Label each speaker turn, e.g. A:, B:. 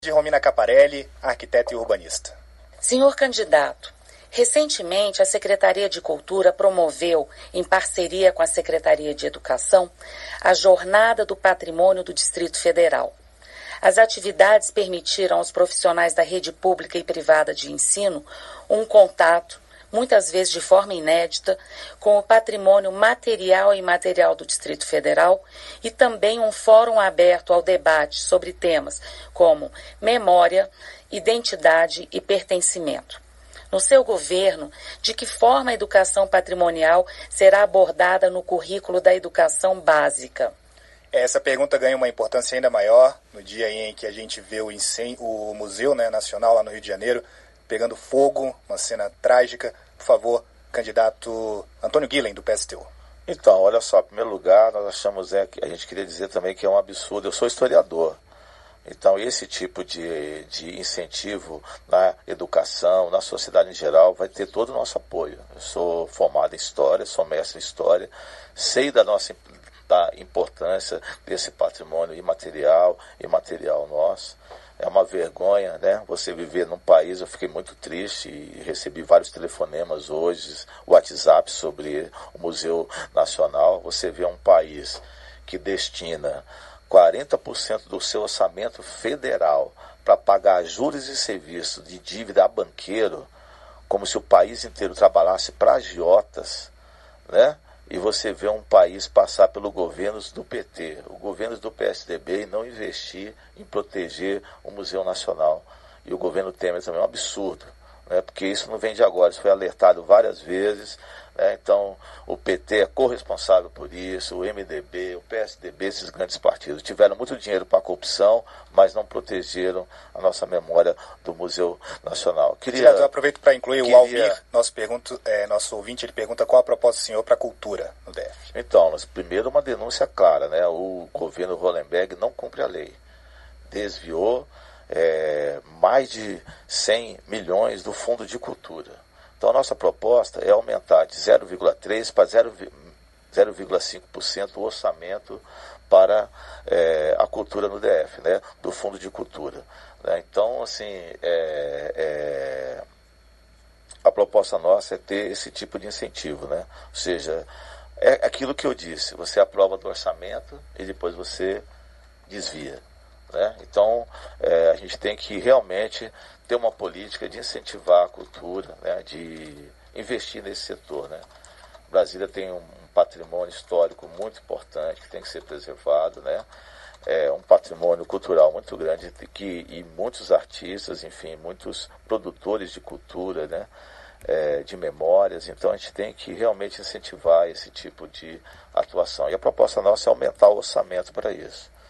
A: De Romina Caparelli, arquiteta e urbanista.
B: Senhor candidato, recentemente a Secretaria de Cultura promoveu, em parceria com a Secretaria de Educação, a Jornada do Patrimônio do Distrito Federal. As atividades permitiram aos profissionais da rede pública e privada de ensino um contato, muitas vezes de forma inédita, com o patrimônio material e imaterial do Distrito Federal e também um fórum aberto ao debate sobre temas como memória, identidade e pertencimento. No seu governo, de que forma a educação patrimonial será abordada no currículo da educação básica?
A: Essa pergunta ganha uma importância ainda maior no dia em que a gente vê o Museu Nacional lá no Rio de Janeiro pegando fogo, uma cena trágica. Por favor, candidato Antônio Guilhem, do PSTU.
C: Então, olha só, em primeiro lugar, nós achamos, a gente queria dizer também que é um absurdo. Eu sou historiador. Então, esse tipo de incentivo na educação, na sociedade em geral, vai ter todo o nosso apoio. Eu sou formado em História, sou mestre em História, sei da importância desse patrimônio imaterial e material nosso. É uma vergonha, né? Você viver num país, eu fiquei muito triste e recebi vários telefonemas hoje, WhatsApp sobre o Museu Nacional. Você vê um país que destina 40% do seu orçamento federal para pagar juros e serviços de dívida a banqueiro, como se o país inteiro trabalhasse para agiotas, né? E você vê um país passar pelos governos do PT, os governos do PSDB, e não investir em proteger o Museu Nacional. E o governo Temer também é um absurdo, né? Porque isso não vem de agora, isso foi alertado várias vezes, né? Então o PT é corresponsável por isso, o MDB, o PSDB, esses grandes partidos tiveram muito dinheiro para a corrupção, mas não protegeram a nossa memória do Museu Nacional.
A: Eu aproveito para incluir o Almir, nosso ouvinte, ele pergunta qual a proposta do senhor para a cultura no DF.
C: Então, primeiro uma denúncia clara, né? O governo Hollenberg não cumpre a lei, desviou mais de 100 milhões do Fundo de Cultura. Então a nossa proposta é aumentar de 0,3% para 0,5% o orçamento para a cultura no DF, né, do Fundo de Cultura. Né? Então, assim, a proposta nossa é ter esse tipo de incentivo, né? Ou seja, é aquilo que eu disse, você aprova do orçamento e depois você desvia. Né? Então, a gente tem que realmente ter uma política de incentivar a cultura, né? De investir nesse setor. Né? Brasília tem um patrimônio histórico muito importante que tem que ser preservado, né? Um patrimônio cultural muito grande e muitos artistas, enfim, muitos produtores de cultura, né? De memórias. Então a gente tem que realmente incentivar esse tipo de atuação. E a proposta nossa é aumentar o orçamento para isso.